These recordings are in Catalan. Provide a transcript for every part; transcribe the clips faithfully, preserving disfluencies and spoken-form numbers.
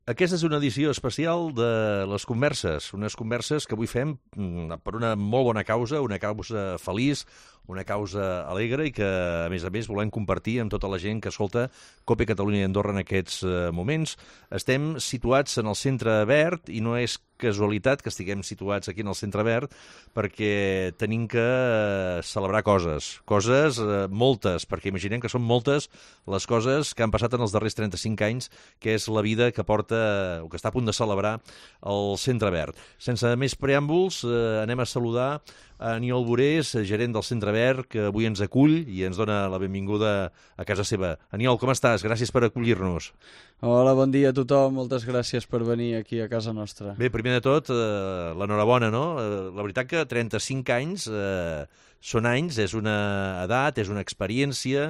Aquesta és una edició especial de les converses, unes converses que avui fem mm, per una molt bona causa, una causa feliç, una causa alegre i que, a més a més, volem compartir amb tota la gent que escolta COPE Catalunya i Andorra en aquests eh, moments. Estem situats en el centre verd i no és casualitat que estiguem situats aquí en el centre verd perquè tenim que eh, celebrar coses, coses eh, moltes, perquè imaginem que són moltes les coses que han passat en els darrers trenta-cinc anys, que és la vida que porta o que està a punt de celebrar el centre verd. Sense més preàmbuls, eh, anem a saludar a Aniol Burés, gerent del Centre Verd, que avui ens acull i ens dona la benvinguda a casa seva. Aniol, com estàs? Gràcies per acollir-nos. Hola, bon dia a tothom. Moltes gràcies per venir aquí a casa nostra. Bé, primer de tot, eh, l'enhorabona, no? Eh, la veritat que trenta-cinc anys eh, són anys, és una edat, és una experiència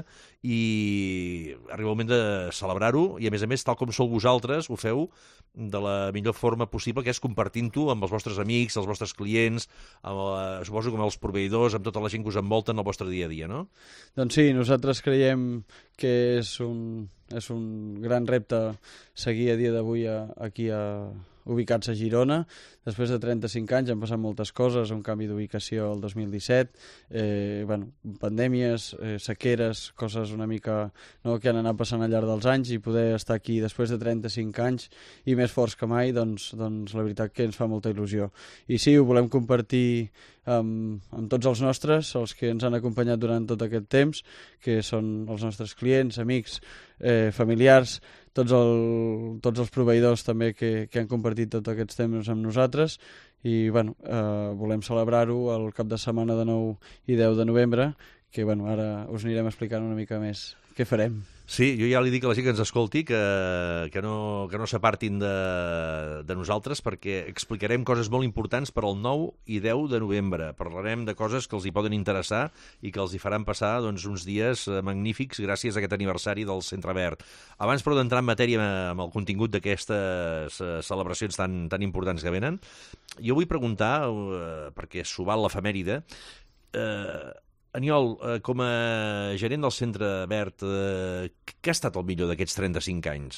i arriba el moment de celebrar-ho i, a més a més, tal com sou vosaltres, ho feu de la millor forma possible, que és compartint-ho amb els vostres amics, els vostres clients, amb, eh, suposo que amb els proveïdors, amb tota la gent que us envolta en el vostre dia a dia, no? Doncs sí, nosaltres creiem que és un, és un gran repte seguir a dia d'avui aquí a, ubicats a Girona. Després de trenta-cinc anys han passat moltes coses, un canvi d'ubicació el dos mil disset, eh, bueno, pandèmies, eh, sequeres, coses una mica no, que han anat passant al llarg dels anys, i poder estar aquí després de trenta-cinc anys i més forts que mai, doncs, doncs la veritat que ens fa molta il·lusió. I sí, ho volem compartir amb, amb tots els nostres, els que ens han acompanyat durant tot aquest temps, que són els nostres clients, amics, eh, familiars, tots, el, tots els proveïdors també que, que han compartit tots aquests temps amb nosaltres, i bueno, eh, volem celebrar-ho el cap de setmana de nou i deu de novembre, que bueno, ara us anirem explicant una mica més què farem. Sí, jo ja li dic a la gent que ens escolti que, que no, que no s'apartin de, de nosaltres, perquè explicarem coses molt importants per al nou i deu de novembre. Parlarem de coses que els hi poden interessar i que els hi faran passar doncs, uns dies magnífics gràcies a aquest aniversari del Centre Verd. Abans, però, d'entrar en matèria amb el contingut d'aquestes celebracions tan, tan importants que venen, jo vull preguntar, eh, perquè s'ho val l'efemèride, eh, Aniol, eh, com a gerent del Centre Verd, eh, què ha estat el millor d'aquests trenta-cinc anys?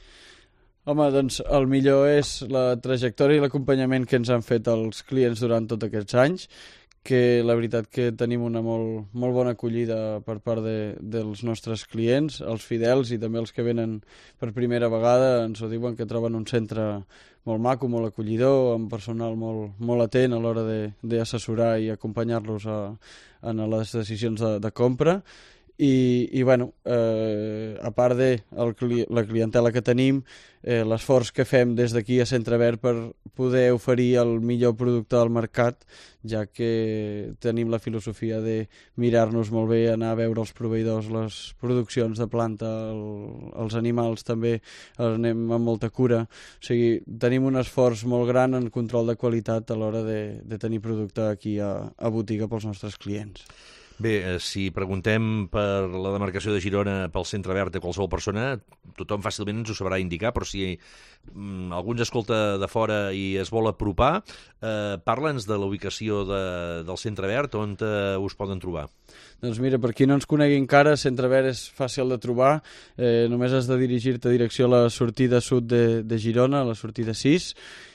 Home, doncs el millor és la trajectòria i l'acompanyament que ens han fet els clients durant tots aquests anys, que la veritat que tenim una molt, molt bona acollida per part de, dels nostres clients, els fidels i també els que venen per primera vegada, ens ho diuen que troben un centre molt maco, molt acollidor, amb personal molt, molt atent a l'hora d'assessorar i acompanyar-los a, a les decisions de, de compra. I, i bueno, eh, a part de el, la clientela que tenim, eh, l'esforç que fem des d'aquí a Centre Verd per poder oferir el millor producte del mercat, ja que tenim la filosofia de mirar-nos molt bé, anar a veure els proveïdors, les produccions de planta, el, els animals també anem amb molta cura. O sigui, tenim un esforç molt gran en control de qualitat a l'hora de, de tenir producte aquí a, a botiga pels nostres clients. Bé, si preguntem per la demarcació de Girona pel Centre Verd de qualsevol persona, tothom fàcilment ens ho sabrà indicar, però si mm, algú ens escolta de fora i es vol apropar, eh, parla'ns de la ubicació de, del Centre Verd, on eh, us poden trobar. Doncs mira, per qui no ens conegui encara, Centre Verd és fàcil de trobar, eh, només has de dirigir-te a direcció a la sortida sud de, de Girona, a la sortida sis,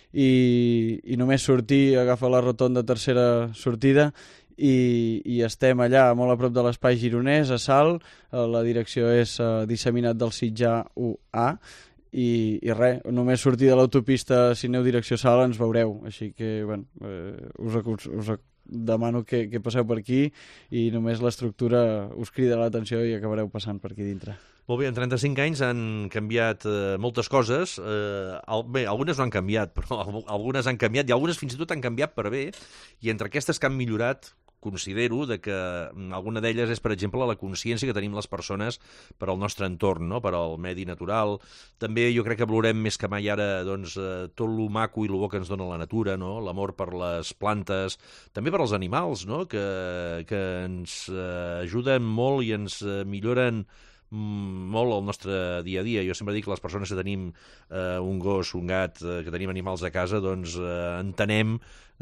i, i només sortir, agafar la rotonda tercera sortida, I, i estem allà molt a prop de l'espai gironès, a Salt, la direcció és uh, disseminat del Sitjar u A, i, i res, només sortir de l'autopista, si aneu direcció Salt ens veureu, així que bueno, eh, us, us demano que, que passeu per aquí i només l'estructura us crida l'atenció i acabareu passant per aquí dintre. Molt bé, en trenta-cinc anys han canviat eh, moltes coses. Eh, bé, algunes no han canviat, però algunes han canviat i algunes fins i tot han canviat per bé. I entre aquestes que han millorat, considero de que alguna d'elles és, per exemple, la consciència que tenim les persones per al nostre entorn, no? Per al medi natural. També jo crec que valorem més que mai ara doncs, eh, tot lo maco i lo bo que ens dona la natura, no? L'amor per les plantes, també per als animals, no? que, que ens eh, ajuden molt i ens eh, milloren molt el nostre dia a dia. Jo sempre dic que les persones que tenim eh, un gos, un gat, eh, que tenim animals a casa, doncs eh, entenem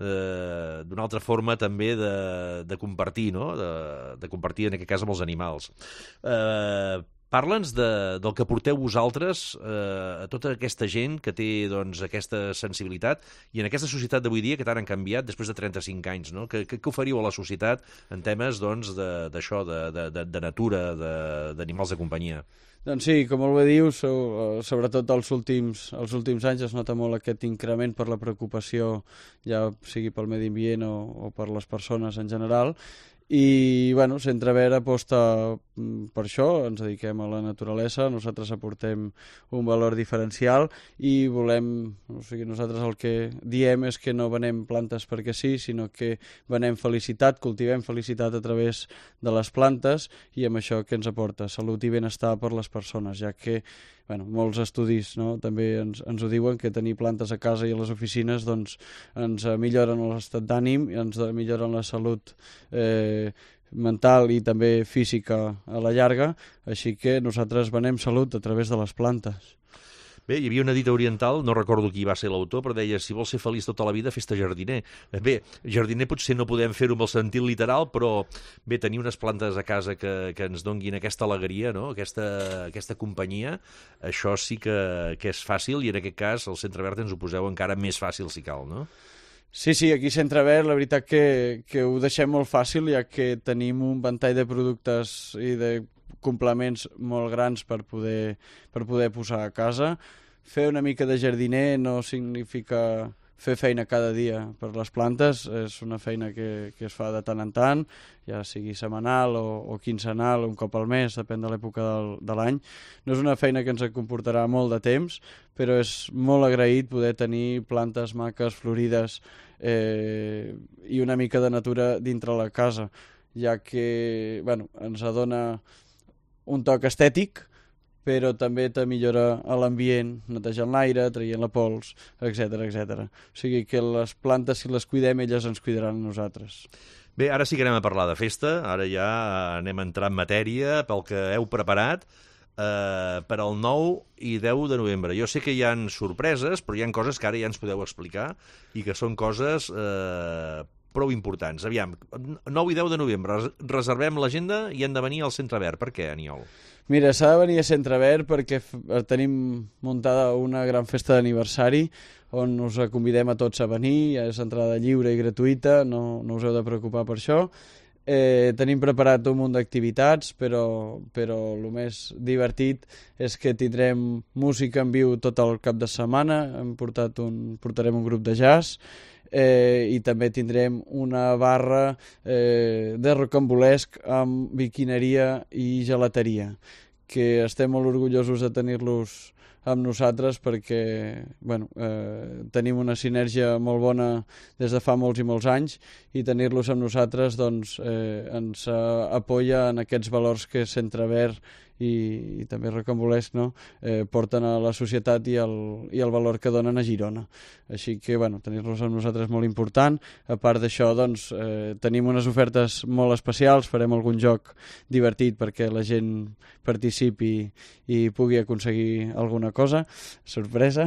eh, d'una altra forma també de, de compartir, no? De, de compartir en aquest cas amb els animals. Eh, Parla'ns de, del que porteu vosaltres eh, a tota aquesta gent que té doncs, aquesta sensibilitat i en aquesta societat d'avui dia que tant han canviat després de trenta-cinc anys, no? Que, que, que oferiu a la societat en temes doncs, d'això, de, de, de, de natura, d'animals de, de companyia? Doncs sí, com molt bé dius, sobretot els últims, els últims anys es nota molt aquest increment per la preocupació, ja sigui pel medi ambient o, o per les persones en general. I, bueno, Centre Verd aposta per això, ens dediquem a la naturalesa, nosaltres aportem un valor diferencial i volem, o sigui, nosaltres el que diem és que no venem plantes perquè sí, sinó que venem felicitat, cultivem felicitat a través de les plantes i amb això que ens aporta salut i benestar per les persones, ja que bueno, molts estudis, no? També ens, ens ho diuen, que tenir plantes a casa i a les oficines doncs, ens milloren l'estat d'ànim, ens milloren la salut eh, mental i també física a la llarga, així que nosaltres venem salut a través de les plantes. Bé, hi havia una dita oriental, no recordo qui va ser l'autor, però deia, si vols ser feliç tota la vida, fes-te jardiner. Bé, jardiner potser no podem fer-ho amb el sentit literal, però bé, tenir unes plantes a casa que, que ens donguin aquesta alegria, no? aquesta, aquesta companyia, això sí que, que és fàcil i en aquest cas el Centre Verd ens ho poseu encara més fàcil si cal, no? Sí, sí, aquí a Centre Verd la veritat que, que ho deixem molt fàcil, ja que tenim un ventall de productes i de complements molt grans per poder, per poder posar a casa. Fer una mica de jardiner no significa fer feina cada dia per les plantes, és una feina que, que es fa de tant en tant, ja sigui setmanal o, o quinzenal, un cop al mes, depèn de l'època del, de l'any. No és una feina que ens comportarà molt de temps, però és molt agraït poder tenir plantes maques, florides eh, i una mica de natura dintre la casa, ja que bueno, ens adona un toc estètic, però també te millora l'ambient, netejant l'aire, traient la pols, etcètera, etcètera. O sigui que les plantes, si les cuidem, elles ens cuidaran a nosaltres. Bé, ara sí que anem a parlar de festa, ara ja anem a entrar en matèria pel que heu preparat eh, per al nou i deu de novembre. Jo sé que hi ha sorpreses, però hi ha coses que ara ja ens podeu explicar i que són coses eh, prou importants. Aviam, nou i deu de novembre, reservem l'agenda i hem de venir al Centre Verd. Per què, Aniol? Mira, s'ha de venir a Centre Verd perquè tenim muntada una gran festa d'aniversari on us convidem a tots a venir, és entrada lliure i gratuïta, no, no us heu de preocupar per això. Eh, tenim preparat un munt d'activitats, però, però el més divertit és que tindrem música en viu tot el cap de setmana, hem portat un, portarem un grup de jazz, Eh, i també tindrem una barra eh, de rocambolesc amb biquineria i gelateria, que estem molt orgullosos de tenir-los amb nosaltres perquè bueno, eh, tenim una sinergia molt bona des de fa molts i molts anys i tenir-los amb nosaltres doncs, eh, ens eh, apoya en aquests valors que Centre Verd i, i també Rocambolesc no? eh, porten a la societat i el, i el valor que donen a Girona. Així que bueno, tenir-los amb nosaltres és molt important. A part d'això doncs, eh, tenim unes ofertes molt especials, farem algun joc divertit perquè la gent participi i pugui aconseguir alguna cosa, sorpresa.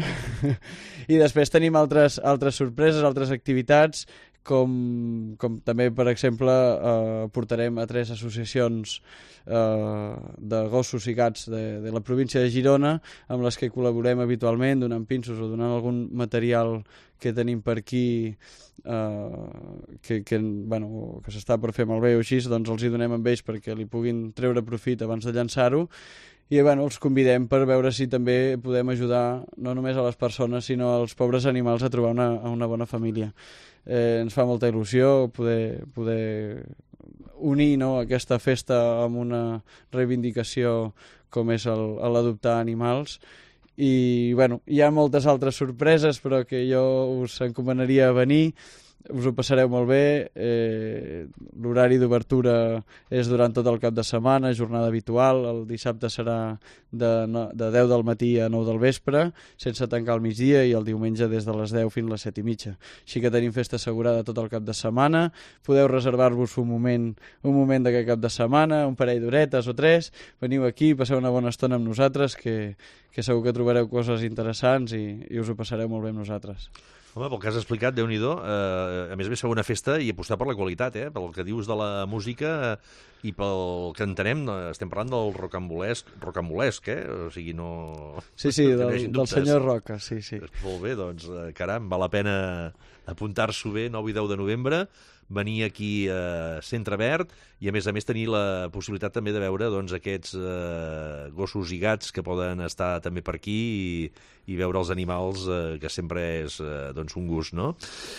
I després tenim altres, altres sorpreses, altres activitats, com, com també, per exemple, eh, portarem a tres associacions eh, de gossos i gats de, de la província de Girona, amb les que col·laborem habitualment, donant pinços o donant algun material que tenim per aquí eh, que, que, bueno, que s'està per fer malbé o així, doncs els hi donem amb ells perquè li puguin treure profit abans de llançar-ho. I bueno, els convidem per veure si també podem ajudar no només a les persones sinó als pobres animals a trobar una, una bona família. Eh, ens fa molta il·lusió poder, poder unir no, aquesta festa amb una reivindicació com és l'adoptar animals. I bueno, hi ha moltes altres sorpreses però que jo us encomanaria a venir. Us ho passareu molt bé, eh, l'horari d'obertura és durant tot el cap de setmana, jornada habitual, el dissabte serà de, no, de deu del matí a nou del vespre, sense tancar al migdia, i el diumenge des de les deu fins a les set i mitja. Així que tenim festa assegurada tot el cap de setmana, podeu reservar-vos un moment, un moment d'aquest cap de setmana, un parell d'horetes o tres, veniu aquí, passeu una bona estona amb nosaltres, que, que segur que trobareu coses interessants i, i us ho passareu molt bé amb nosaltres. Home, pel que has explicat, Déu-n'hi-do, eh, a més a més fer una festa i apostar per la qualitat, eh? Pel que dius de la música eh, i pel que entenem, eh, estem parlant del rocambolesc, rocambolesc, eh? O sigui, no... Sí, sí, no del, del senyor Roca, sí, sí. Molt bé, doncs, eh, caram, val la pena apuntar-s'ho bé, nou i deu de novembre, venir aquí a Centre Verd i, a més a més, tenir la possibilitat també de veure doncs, aquests eh, gossos i gats que poden estar també per aquí i, i veure els animals, eh, que sempre és eh, doncs, un gust, no?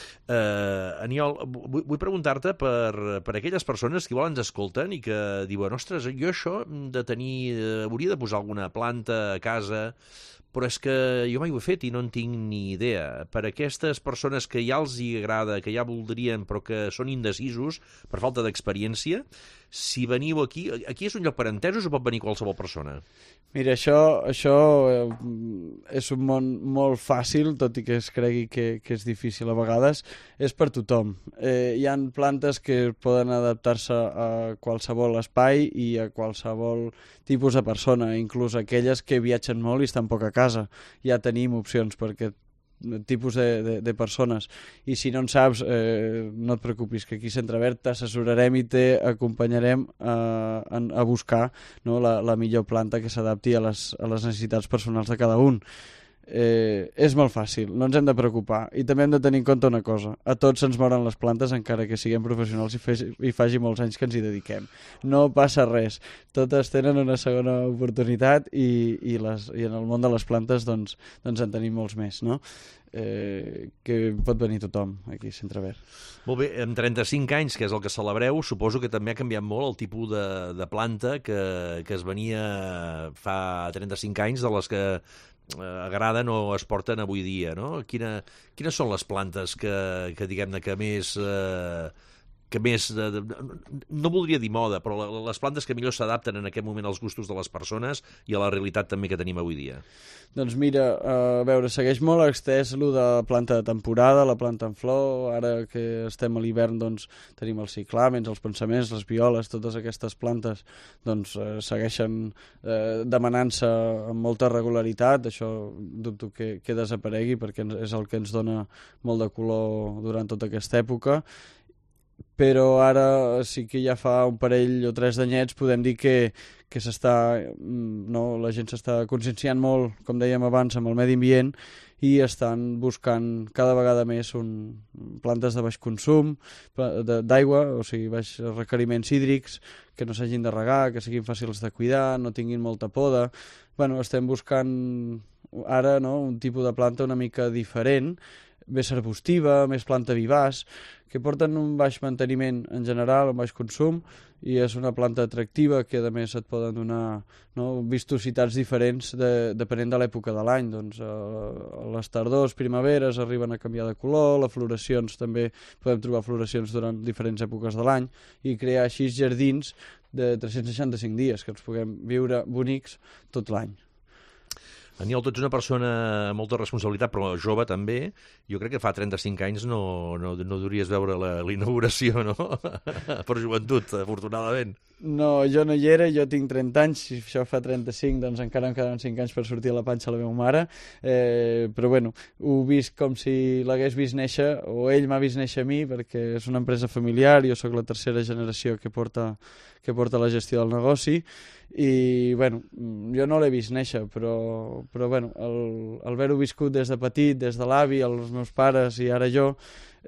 Eh, Aniol, vull, vull preguntar-te per, per aquelles persones que igual ens escolten i que diuen, ostres, jo això de tenir, eh, hauria de posar alguna planta a casa, però és que jo mai ho he fet i no en tinc ni idea. Per aquestes persones que ja els hi agrada, que ja voldrien, però que són indecisos per falta d'experiència, si veniu aquí... Aquí és un lloc per entesos o pot venir qualsevol persona? Mira, això, això eh, és un món molt fàcil, tot i que es cregui que, que és difícil a vegades, és per tothom. Eh, hi han plantes que poden adaptar-se a qualsevol espai i a qualsevol tipus de persona, inclús aquelles que viatgen molt i estan poc a casa. Ja tenim opcions per aquest tipus de, de, de persones, i si no en saps, eh, no et preocupis, que aquí a Centre Verd t'assessorarem i t'acompanyarem a, a buscar, no, la, la millor planta que s'adapti a les, a les necessitats personals de cada un. Eh, és molt fàcil, no ens hem de preocupar, i també hem de tenir en compte una cosa: a tots se'ns moren les plantes, encara que siguem professionals i, fes, i faci molts anys que ens hi dediquem. No passa res, totes tenen una segona oportunitat i, i, les, i en el món de les plantes doncs, doncs en tenim molts més, no? Eh, que pot venir tothom aquí a Centre Verd. Molt bé, amb trenta-cinc anys, que és el que celebreu, suposo que també ha canviat molt el tipus de, de planta que, que es venia fa trenta-cinc anys, de les que eh, agraden o es porten avui dia, no? Quina, quines són les plantes que, que diguem-ne, que més... Eh, que més, de, de, no voldria dir moda, però les plantes que millor s'adapten en aquest moment als gustos de les persones i a la realitat també que tenim avui dia? Doncs mira, a veure, segueix molt extès el de planta de temporada, la planta en flor. Ara que estem a l'hivern doncs tenim els ciclàmens, els pensaments, les violes, totes aquestes plantes doncs eh, segueixen eh, demanant-se amb molta regularitat. Això dubto que, que desaparegui, perquè és el que ens dona molt de color durant tota aquesta època. Però ara sí que ja fa un parell o tres d'anyets podem dir que, que s'està, no, la gent s'està conscienciant molt, com dèiem abans, amb el medi ambient, i estan buscant cada vegada més un, plantes de baix consum d'aigua, o sigui, baix requeriments hídrics, que no s'hagin de regar, que siguin fàcils de cuidar, no tinguin molta poda. Bueno, estem buscant ara, no, un tipus de planta una mica diferent, més arbustiva, més planta vivaç, que porten un baix manteniment en general, un baix consum, i és una planta atractiva que a més et poden donar, no, vistositats diferents de, depenent de l'època de l'any. Doncs, a les tardors, primaveres arriben a canviar de color, les floracions també podem trobar floracions durant diferents èpoques de l'any, i crear així jardins de tres-cents seixanta-cinc dies que els puguem viure bonics tot l'any. Aniol, tu ets una persona amb molta responsabilitat, però jove també. Jo crec que fa trenta-cinc anys no, no, no duries veure la, la inauguració, no? Per joventut, afortunadament. No, jo no hi era, jo tinc trenta anys, si això fa trenta-cinc, doncs encara em quedaven cinc anys per sortir a la panxa a la meva mare, eh, però bueno, ho he vist com si l'hagués vist néixer, o ell m'ha vist néixer a mi, perquè és una empresa familiar, jo sóc la tercera generació que porta, que porta la gestió del negoci, i bueno, jo no l'he vist néixer, però, però bueno, el, el haver-ho viscut des de petit, des de l'avi, els meus pares i ara jo,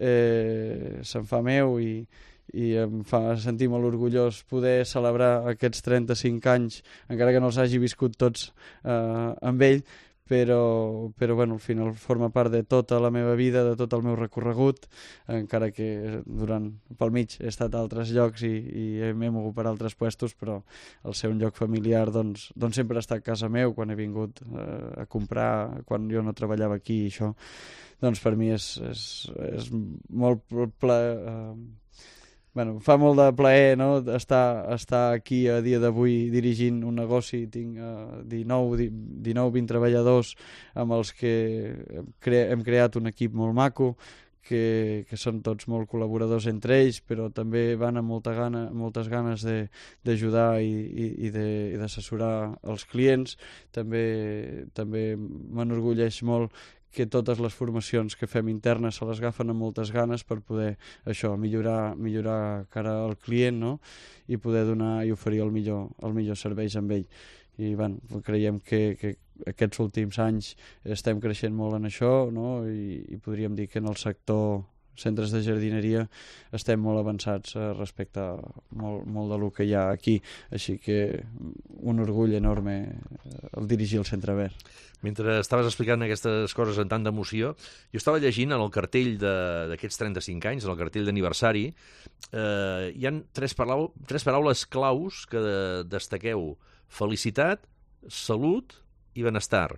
eh, se'n fa meu, i, i em fa sentir molt orgullós poder celebrar aquests trenta-cinc anys, encara que no els hagi viscut tots eh, amb ell, però, però bueno, al final forma part de tota la meva vida, de tot el meu recorregut, encara que durant pel mig he estat a altres llocs i, i m'he mogut per altres puestos, però el ser un lloc familiar doncs, doncs sempre ha estat a casa meu quan he vingut eh, a comprar, quan jo no treballava aquí i això, doncs per mi és, és, és molt ple... Eh, Bueno, fa molt de plaer, no?, estar, estar aquí a dia d'avui dirigint un negoci. Tinc uh, dinou vint treballadors amb els que hem, cre hem creat un equip molt maco, que, que són tots molt col·laboradors entre ells, però també van amb molta gana, moltes ganes d'ajudar i, i, i d'assessorar els clients. També, també m'enorgulleix molt que totes les formacions que fem internes se les agafen amb moltes ganes per poder això, millorar, millorar cara al client, no? I poder donar i oferir el millor, el millor serveis amb ell. I bueno, creiem que, que aquests últims anys estem creixent molt en això, no? I, i podríem dir que en el sector centres de jardineria estem molt avançats eh, respecte a molt, molt del que hi ha aquí, així que un orgull enorme el dirigir el Centre Verd. Mentre estaves explicant aquestes coses amb tant d'emoció, jo estava llegint en el cartell d'aquests trenta-cinc anys, en el cartell d'aniversari, eh, hi ha tres, parau tres paraules claus que de destaqueu: felicitat, salut i benestar.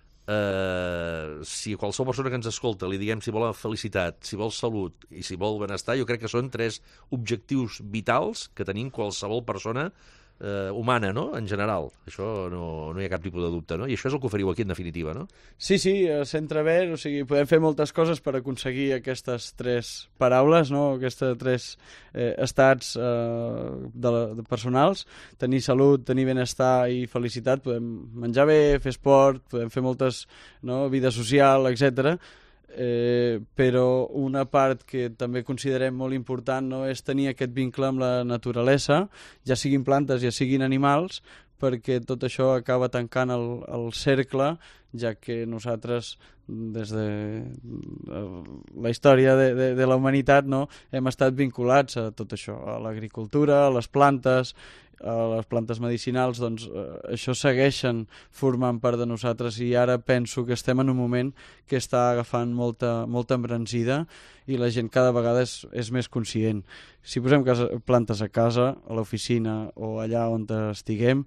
Uh, si qualsevol persona que ens escolta li diguem si vol felicitat, si vol salut i si vol benestar, jo crec que són tres objectius vitals que tenim qualsevol persona uh, humana, no?, en general. Això no, no hi ha cap tipus de dubte, no? I això és el que oferiu aquí, en definitiva, no? Sí, sí, a Centre Verd, o sigui, podem fer moltes coses per aconseguir aquestes tres paraules, no?, aquestes tres eh, estats eh, de la, de personals: tenir salut, tenir benestar i felicitat. Podem menjar bé, fer esport, podem fer moltes, no?, vida social, etcètera. Eh, però una part que també considerem molt important, no?, és tenir aquest vincle amb la naturalesa, ja siguin plantes, ja siguin animals, perquè tot això acaba tancant el, el cercle, ja que nosaltres, des de la història de, de, de la humanitat, no?, hem estat vinculats a tot això, a l'agricultura, a les plantes, a les plantes medicinals. Doncs eh, això segueixen formant part de nosaltres, i ara penso que estem en un moment que està agafant molta, molta embranzida i la gent cada vegada és, és més conscient. Si posem casa, plantes a casa, a l'oficina o allà on estiguem,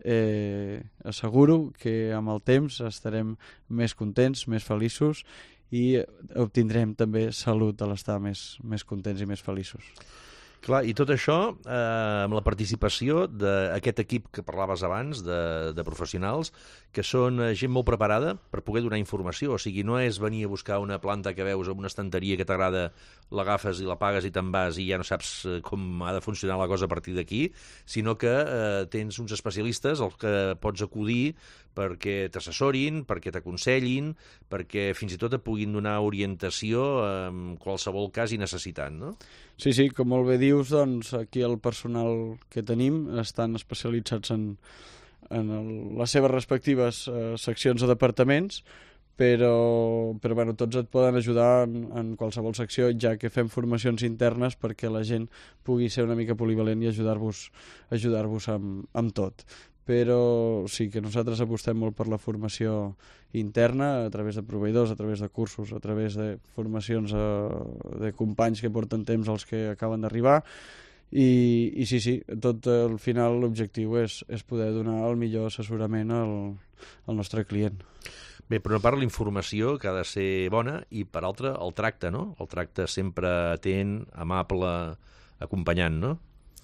eh, asseguro que amb el temps estarem més contents, més feliços, i obtindrem també salut a l'estar més, més contents i més feliços. Clar, i tot això eh, amb la participació d'aquest equip que parlaves abans, de, de professionals, que són gent molt preparada per poder donar informació. O sigui, no és venir a buscar una planta que veus en una estanteria que t'agrada, l'agafes i la pagues i te'n vas i ja no saps com ha de funcionar la cosa a partir d'aquí, sinó que eh, tens uns especialistes als que pots acudir perquè t'assessorin, perquè t'aconsellin, perquè fins i tot et puguin donar orientació en qualsevol cas i necessitant, no? Sí, sí, com molt bé dius, doncs aquí el personal que tenim estan especialitzats en, en el, les seves respectives eh, seccions o departaments, però, però bueno, tots et poden ajudar en, en qualsevol secció, ja que fem formacions internes perquè la gent pugui ser una mica polivalent i ajudar-vos ajudar-vos amb, amb tot. Però sí que nosaltres apostem molt per la formació interna, a través de proveïdors, a través de cursos, a través de formacions eh, de companys que porten temps als que acaben d'arribar, i, i sí, sí, tot al final l'objectiu és, és poder donar el millor assessorament al, al nostre client. Bé, per una part la informació que ha de ser bona, i per altra el tracte, no? El tracte sempre atent, amable, acompanyant, no?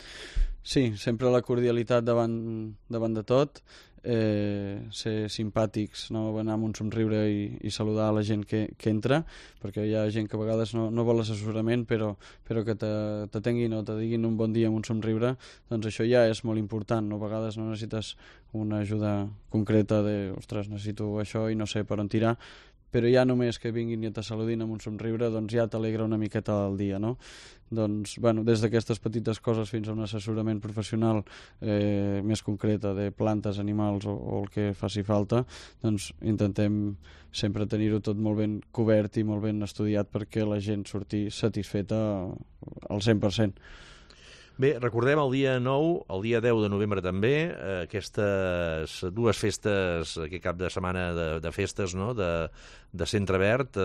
Sí, sempre la cordialitat davant, davant de tot, eh, ser simpàtics, no anar amb un somriure i, i saludar a la gent que, que entra, perquè hi ha gent que a vegades no, no vol assessorament, però, però que t'atenguin o te diguin un bon dia amb un somriure, doncs això ja és molt important, no? A vegades no necessites una ajuda concreta de, ostres, necessito això i no sé per on tirar, però ja només que vinguin i te saludin amb un somriure, doncs ja t'alegra una miqueta el dia, no? Doncs, bueno, des d'aquestes petites coses fins a un assessorament professional eh, més concreta de plantes, animals o, o el que faci falta, doncs intentem sempre tenir-ho tot molt ben cobert i molt ben estudiat perquè la gent surti satisfeta al cent per cent. Bé, recordem el dia nou, el dia deu de novembre també, eh, aquestes dues festes, aquest cap de setmana de, de festes, no?, de, de Centre Verd,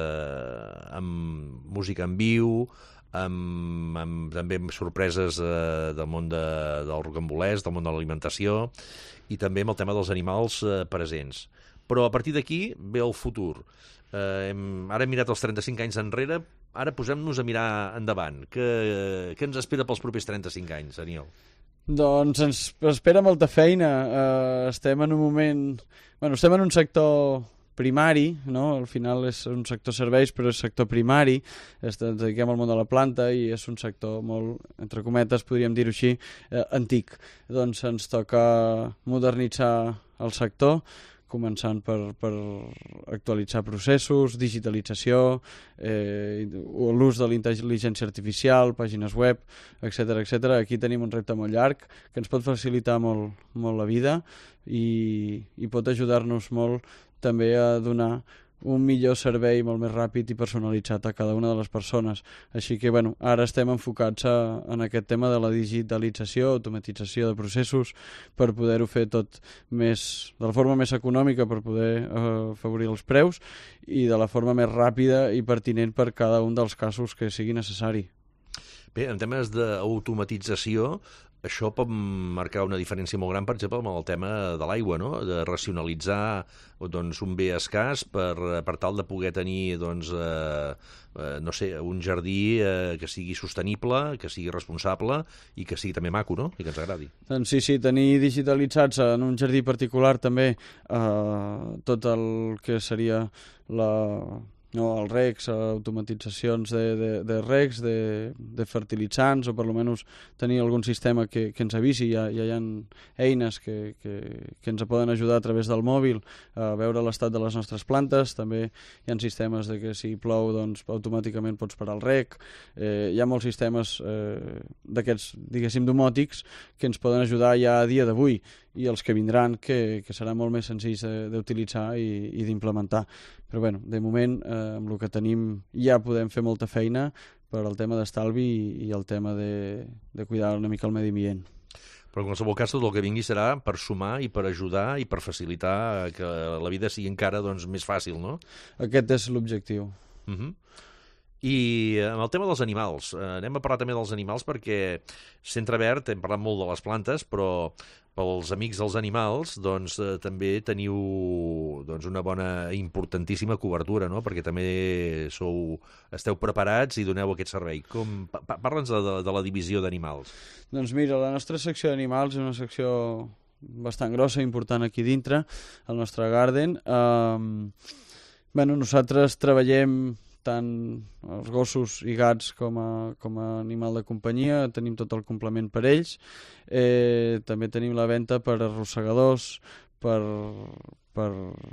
eh, amb música en viu, amb, amb també amb sorpreses eh, del món de, del rocambolès, del món de l'alimentació, i també amb el tema dels animals eh, presents. Però a partir d'aquí ve el futur. Eh, hem, ara hem mirat els trenta-cinc anys enrere, ara posem-nos a mirar endavant. Què, què ens espera pels propers trenta-cinc anys, Aniol? Doncs ens espera molta feina. Uh, estem en un moment... Bueno, estem en un sector primari, no? Al final és un sector serveis, però és sector primari. Ens dediquem al món de la planta i és un sector molt, entre cometes, podríem dir-ho així, eh, antic. Doncs ens toca modernitzar el sector, començant per, per actualitzar processos, digitalització, eh, l'ús de la intel·ligència artificial, pàgines web, etcètera etcètera. Aquí tenim un repte molt llarg que ens pot facilitar molt, molt la vida i, i pot ajudar-nos molt també a donar un millor servei molt més ràpid i personalitzat a cada una de les persones. Així que, bueno, ara estem enfocats a, en aquest tema de la digitalització, automatització de processos, per poder-ho fer tot més, de la forma més econòmica, per poder eh, afavorir els preus, i de la forma més ràpida i pertinent per cada un dels casos que sigui necessari. Bé, en temes d'automatització, això pot marcar una diferència molt gran, per exemple, amb el tema de l'aigua, no? De racionalitzar doncs, un bé escàs per, per tal de poder tenir doncs, eh, eh, no sé, un jardí eh, que sigui sostenible, que sigui responsable i que sigui també maco, no? I que ens agradi. Doncs sí, sí, tenir digitalitzats en un jardí particular també eh, tot el que seria la... no, els recs, automatitzacions de, de, de recs, de, de fertilitzants, o per almenys tenir algun sistema que, que ens avisi. Ja, ja hi ha eines que, que, que ens poden ajudar a través del mòbil a veure l'estat de les nostres plantes. També hi ha sistemes de que si plou doncs, automàticament pots parar el rec. Eh, hi ha molts sistemes eh, d'aquests, diguéssim, domòtics que ens poden ajudar ja a dia d'avui, i els que vindran que, que serà molt més senzills d'utilitzar i, i d'implementar. Però bueno, de moment, eh, amb el que tenim ja podem fer molta feina per al tema d'estalvi i, i el tema de, de cuidar una mica el medi ambient. Però en qualsevol cas tot el que vingui serà per sumar i per ajudar i per facilitar que la vida sigui encara doncs, més fàcil, no? Aquest és l'objectiu. Uh-huh. I amb el tema dels animals, eh, anem a parlar també dels animals perquè Centre Verd, hem parlat molt de les plantes, però pels amics dels animals doncs, eh, també teniu doncs, una bona i importantíssima cobertura, no? Perquè també sou, esteu preparats i doneu aquest servei. Com, pa, Parla'ns de, de, de la divisió d'animals. Doncs mira, la nostra secció d'animals és una secció bastant grossa i important aquí dintre, al nostre garden. Um, bueno, nosaltres treballem tant els gossos i gats com a, com a animal de companyia, tenim tot el complement per ells. Eh, també tenim la venda per arrossegadors, per, per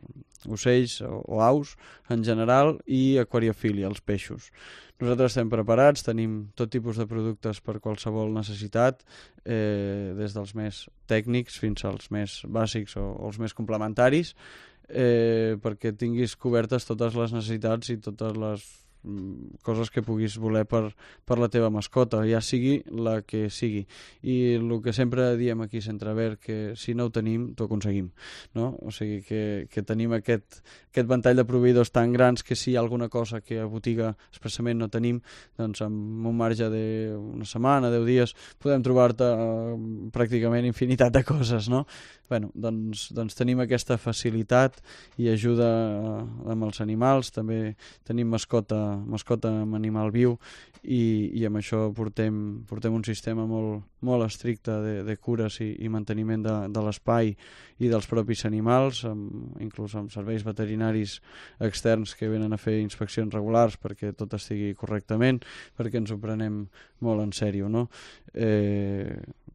ocells o, o aus en general, i aquariofília, els peixos. Nosaltres estem preparats, tenim tot tipus de productes per qualsevol necessitat, eh, des dels més tècnics fins als més bàsics o, o els més complementaris, eh, perquè tinguis cobertes totes les necessitats i totes les coses que puguis voler per, per la teva mascota, ja sigui la que sigui. I el que sempre diem aquí a Centre Verd, que si no ho tenim, t'ho aconseguim, no? O sigui que, que tenim aquest, aquest ventall de proveïdors tan grans que si hi ha alguna cosa que a botiga expressament no tenim, doncs amb un marge d'una setmana, deu dies, podem trobar-te uh, pràcticament infinitat de coses, no? Bueno, doncs, doncs tenim aquesta facilitat i ajuda uh, amb els animals. També tenim mascota, mascota amb animal viu, i, i amb això portem, portem un sistema molt, molt estricte de, de cures i, i manteniment de, de l'espai i dels propis animals, amb, inclús amb serveis veterinaris externs que venen a fer inspeccions regulars perquè tot estigui correctament, perquè ens ho prenem molt en sèrio, no? Eh,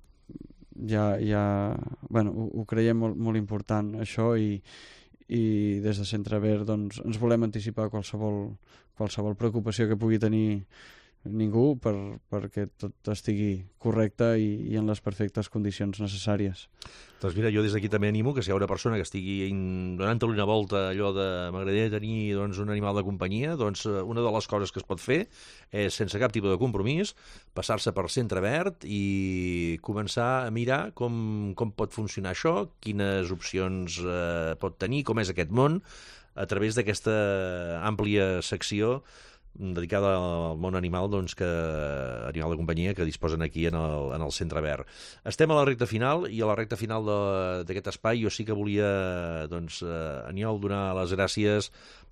ja, ja, bueno, ho, ho creiem molt, molt important això, i, i des de Centre Verd doncs, ens volem anticipar qualsevol, qualsevol preocupació que pugui tenir ningú per, perquè tot estigui correcte i, i en les perfectes condicions necessàries. Doncs mira, jo des d'aquí també animo que si hi ha una persona que estigui donant-li una volta allò de m'agradaria tenir doncs, un animal de companyia, doncs una de les coses que es pot fer és, sense cap tipus de compromís, passar-se per Centre Verd i començar a mirar com, com pot funcionar això, quines opcions eh, pot tenir, com és aquest món, a través d'aquesta àmplia secció dedicada al món animal, doncs, que, animal de companyia que disposen aquí en el, en el Centre Verd. Estem a la recta final, i a la recta final d'aquest espai jo sí que volia, doncs, eh, Aniol, donar les gràcies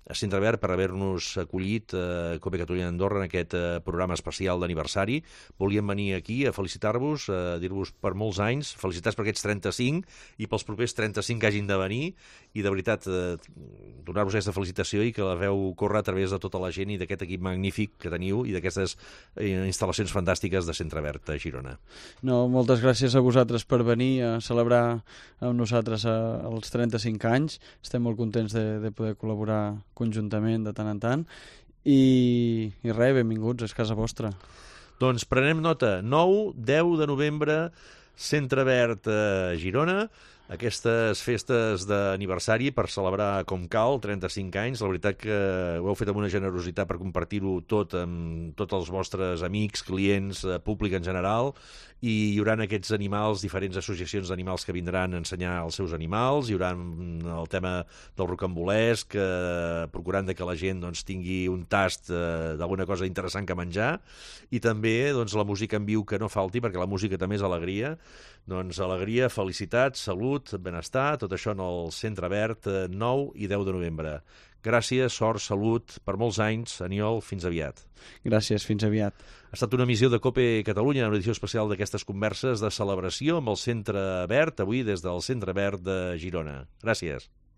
a Centre Verd per haver-nos acollit a Cope Catalunya d'Andorra en aquest eh, programa especial d'aniversari. Volíem venir aquí a felicitar-vos, a dir-vos per molts anys, felicitats per aquests trenta-cinc i pels propers trenta-cinc que hagin de venir, i de veritat eh, donar-vos aquesta felicitació i que la veu córrer a través de tota la gent i d'aquest equip magnífic que teniu i d'aquestes eh, instal·lacions fantàstiques de Centre Verd a Girona. No, moltes gràcies a vosaltres per venir a celebrar amb nosaltres a, els trenta-cinc anys. Estem molt contents de, de poder col·laborar conjuntament de tant en tant i, i res, benvinguts, és casa vostra. Doncs prenem nota, nou deu de novembre, Centre Verd a Girona, aquestes festes d'aniversari per celebrar com cal, trenta-cinc anys. La veritat que ho heu fet amb una generositat per compartir-ho tot amb tots els vostres amics, clients, públic en general, i hi haurà aquests animals, diferents associacions d'animals que vindran a ensenyar els seus animals, hi haurà el tema del rocambolesc, eh, procurant que la gent doncs, tingui un tast eh, d'alguna cosa interessant que menjar, i també doncs, la música en viu que no falti, perquè la música també és alegria. Doncs alegria, felicitat, salut, benestar, tot això en el Centre Verd, nou i deu de novembre. Gràcies, sort, salut, per molts anys. Aniol, fins aviat. Gràcies, fins aviat. Ha estat una emissió de Cope Catalunya, una edició especial d'aquestes converses de celebració amb el Centre Verd, avui des del Centre Verd de Girona. Gràcies.